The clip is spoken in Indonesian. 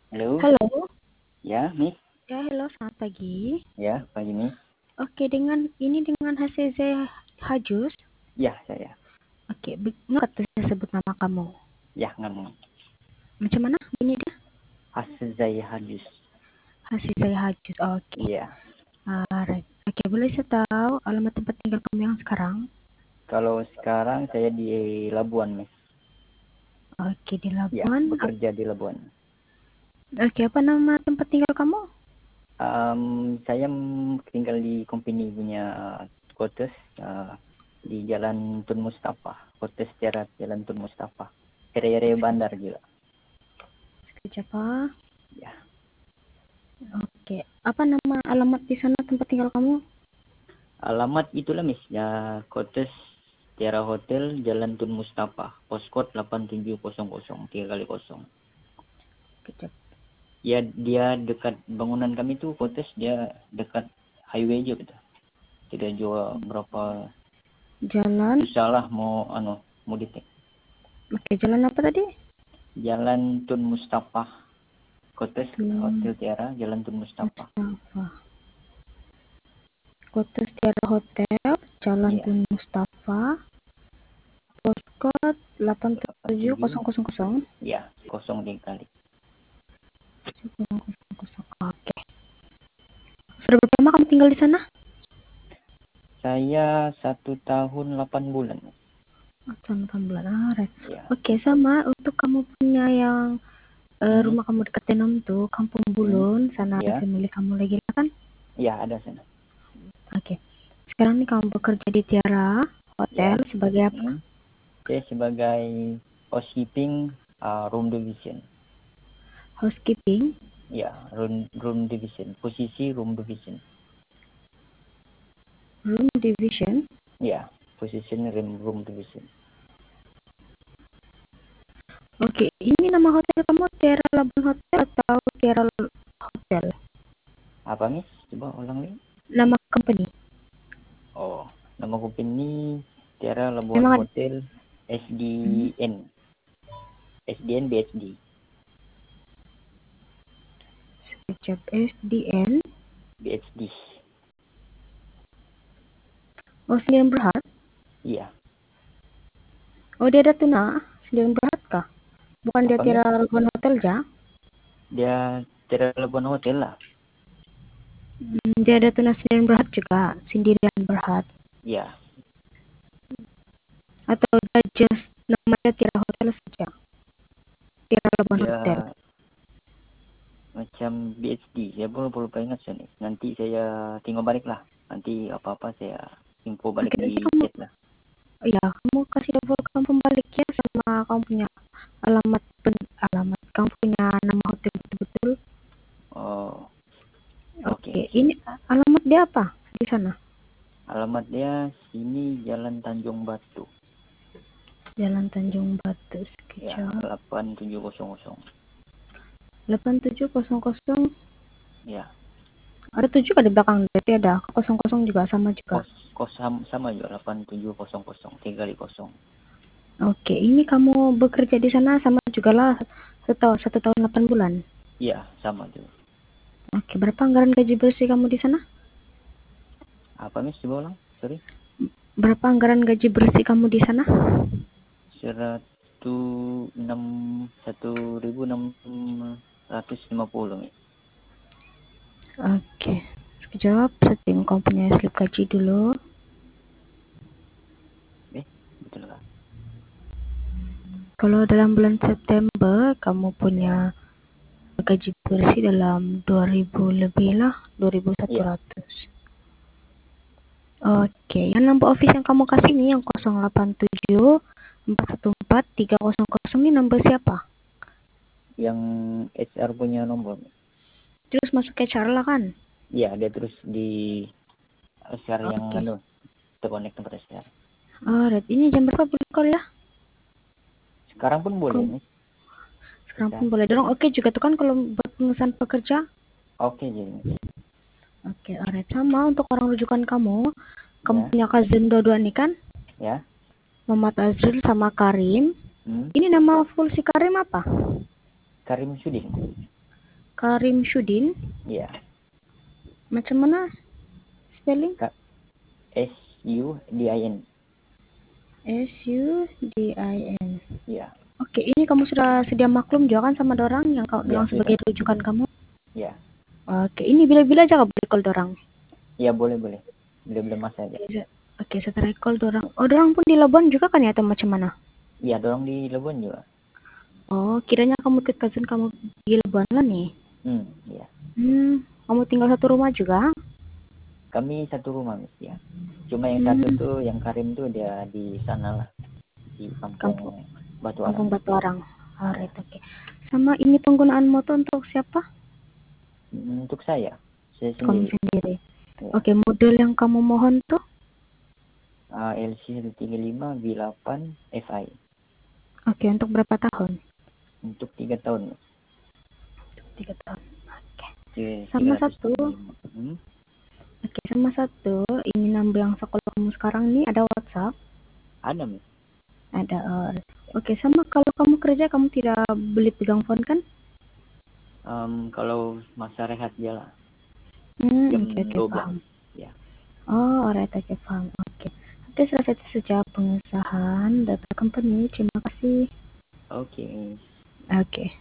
Halo, Halo, ya, Miss. ya halo selamat pagi. Ya, pagi, Miss. Oke, dengan HCZ Hajus. Ya, saya. Oke, nggak tuh saya sebut nama kamu. Ya, ngomong. Macam mana ini dia? Haszai Hadis. HCZ Hajus. Oke. Iya. Right. Oke, boleh saya tahu alamat tempat tinggal kamu yang sekarang? Kalau sekarang saya di Labuan, Miss. Oke, di Ya, Labuan. bekerja di Labuan. Oke, apa nama tempat tinggal kamu? Saya tinggal di company punya quarters di Jalan Tun Mustafa. Quarters Teras Jalan Tun Mustafa. Area-area bandar juga. Sekejap, Pak. Ya. Oke, apa nama alamat di sana tempat tinggal kamu? Alamat itulah, Miss. Ya, quarters Tiara Hotel Jalan Tun Mustafa. Postcode 8700 3x0. Sekejap. Ya, dia dekat bangunan kami tuh Kotes, dia dekat highway aja gitu. Tidak jauh berapa, Jalan. susah lah mau detek. Oke, jalan apa tadi? Jalan Tun Mustafa, Kotes Tun Hotel Tiara, Jalan Tun Mustafa. Mustafa. Kota Setiara Hotel, Jalan Iya, Tun Mustafa, postcode 87. 87000. Ya, 03 kali. Oke. Sudah berapa lama kamu tinggal di sana? Saya 1 tahun 8 bulan. Oh, tahun 8 bulan. Right. Ya. Oke, sama untuk kamu punya yang Hmm. rumah kamu dekat Tenom tuh, Kampung Bulun, sana ada Ya, family kamu lagi kan? ya ada sana. Oke. Sekarang nih kamu bekerja di Tiara Hotel Ya. sebagai apa? Saya sebagai housekeeping room division. Housekeeping, Ya, room division. Posisi room division. room division. Ya, position room division. Oke, ini nama hotel kamu Tiara Labuan Hotel atau Tiara Hotel? Apa, Miss? Coba ulang lagi. Nama company. Oh, nama company Tiara Labuan Memang ada. Hotel SDN. SDN BSD. Kecap SDN. BSD. Oh, Sendirian Berhad. Iya. Oh, dia ada tuna. Sendirian Berhad kah? Bukan dia Apa, Miss? Tiara Labuan Hotel ja? Dia Tiara Labuan Hotel lah. Dia ada tuna Sendirian Berhad juga. Sendirian Berhad. Iya. Atau dia just namanya Tiara Hotel saja? Tiara Labuan Dia Hotel. macam BSD. Saya pun lupa ingat sih. Nanti saya tinggal balik lah. Nanti apa-apa saya info balik Oke, di nanti kamu, chat lah. ya, kamu kasih double kamu pembalik ya sama kamu punya alamat alamat kamu punya nama hotel betul-betul. Oh, oke, Oke, Miss. ini alamat dia apa di sana? Alamat dia sini Jalan Tanjung Batu. Jalan Tanjung Batu. Ya, Sekejap. 8700. 8700. Ya. Ada 7 kan di belakang, berarti ada 00 juga sama juga. Kos sama juga 8700 3x0. Oke, ini kamu bekerja di sana sama juga lah 1 tahun 8 bulan. Iya, sama juga. Oke, berapa anggaran gaji bersih kamu di sana? Apa, Miss? Coba ulang. Sorry. Berapa anggaran gaji bersih kamu di sana? 1.650, Miss. Oke, sekejap, saya tengok kamu punya slip gaji dulu. Betul kan? Kalau dalam bulan September kamu punya Ya. gaji bersih dalam 2000 lebih lah, 2100. Iya. Oke, yang nomor office yang kamu kasih nih yang 087 414 300 ini nomor siapa? Yang HR punya nomor. Terus masuk ke HR lah kan? Iya, dia terus di HR yang Oke. terkonek tempat HR. Alright, ini jam berapa boleh call ya? Sekarang pun boleh, Miss. Sekarang Bisa. pun boleh dorong. Oke juga tuh kan kalau buat pengesahan pekerja. Oke, jadi, Miss. Oke, alright. Sama untuk orang rujukan kamu. Kamu Ya. punya cousin dua-dua nih kan? Ya. Muhammad Azril sama Karim. Hmm. Ini nama full si Karim apa? Karim Sudin. Karim Syudin. Ya. Macam mana spelling? Sudin. Sudin. Ya. Oke, ini kamu sudah sedia maklum juga kan sama dorang yang kau Ya, yang sebagai rujukan kamu? Ya. Oke, ini bila-bila aja kau boleh call dorang. Ya, boleh. Boleh masa aja. Oke, setelah call dorang. Oh, dorang pun di Labuan juga kan ya atau macam mana? Iya, dorong di Labuan juga. Oh, kiranya kamu ke cousin kamu di Labuan lah nih. Iya. Kamu tinggal satu rumah juga? Kami satu rumah, Miss, ya. Cuma yang satu tuh, yang Karim tuh dia di sana lah, di kampung Batu Arang. Kampung Batu Arang. Alright, oke. Sama ini penggunaan motor untuk siapa? Untuk saya Kamu sendiri. sendiri. Ya. Oke, model yang kamu mohon tuh? LC 135 V8 FI. Oke, untuk berapa tahun? Untuk 3 tahun. 3 tahun. Oke. Sama satu, ini nambah yang sekolah kamu sekarang nih ada WhatsApp? Ada, Miss. Ada. Oke, sama kalau kamu kerja kamu tidak boleh pegang phone kan? Kalau masa rehat dia lah. Oke, 12. paham. Ya. Oh, alright, oke, paham. Oke, selesai sejak pengesahan data company. Terima kasih. Oke. Oke.